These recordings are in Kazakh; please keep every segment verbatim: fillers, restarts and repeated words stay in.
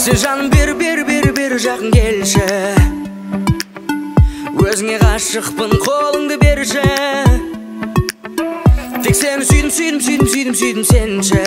Сен жаным бер бер бер бер жақын келші, өзіңе ғашықпын, қолыңды берші. Тек сені сүйдім, сүйдім, сүйдім, сүйдім, сүйдім сенші.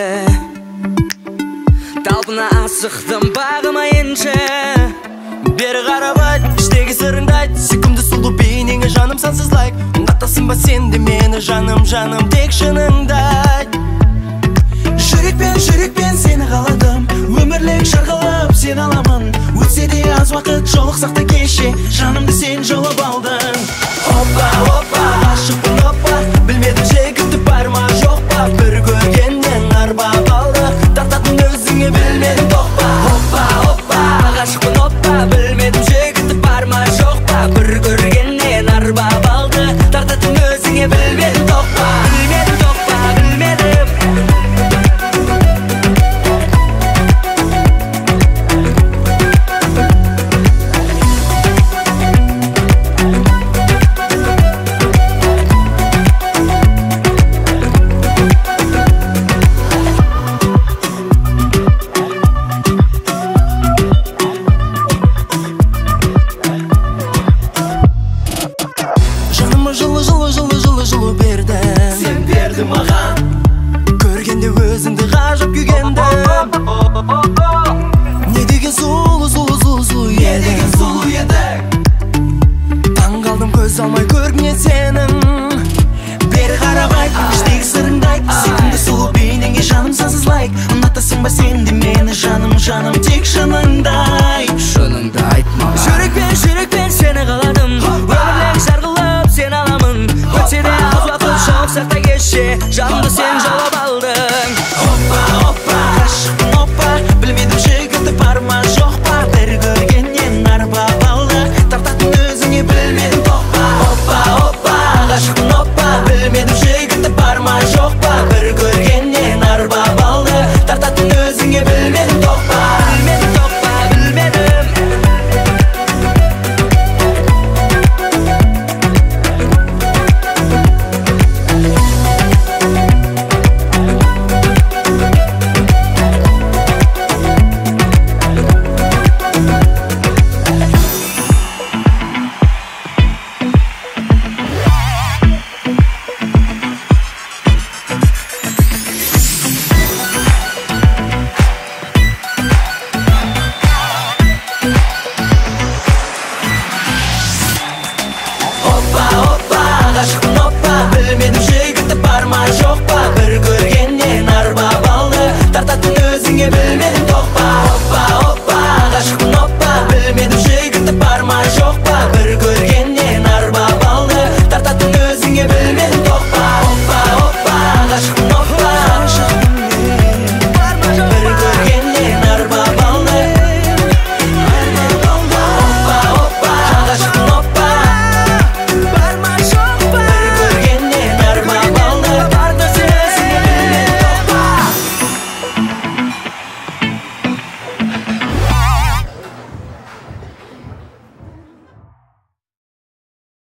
Талпына асықтым, бағыма енші. Бері қарап айт, іштегі сырыңды айт. Сүйкімді сұлу бейнеңе жаным сансыз лайк. Ұнатасың ба сен де мені жаным, жаным тек шыныңды айт. Жүрекпен, жүрекпен сені қаладым, өмірлік шарғалап сен аламын. Өтсе де аз уақыт жолықсақ та кеше, жанымды сен жолып алдың. Опа, опа, ғашықпын опа, білмедім жегімді бар ма жоқ па. Бір көргеннен арбап алды, тартатын өзіңе білмедім тоқпа. Опа, опа, ғашықпын опа, білмедім жегімді бар ма жоқ па. Бір көргеннен арбап алды, тартатын өзіңе білмедім тоқпа. Білмедім тоқпа, білмедім. Жылы, жылы, жылы, жылы, жылы берді. Сен берді маған, көргенде өзіңді ғажап күйгендім. Не деген сұлу, сұлу, сұлу, сұлу едің. Не деген сұлу едің. Таң қалдым көз алмай көргеннен сенің. Бері қарап айт, іштегі сырыңды айт. Сүйкімді сұлу бейнеңе жаным сансыз лайк. Ұнатасың ба сен де мені жаным, жаным тек шыныңды айт. Шыныңды айт маған. Жүрекпен, жүрекпен сені қаладым, өмірлік шарғылап сен аламын. Өтсе де аз уақыт жолықсақ та кеше, жанымды сен жаулап алдың. Опа, опа,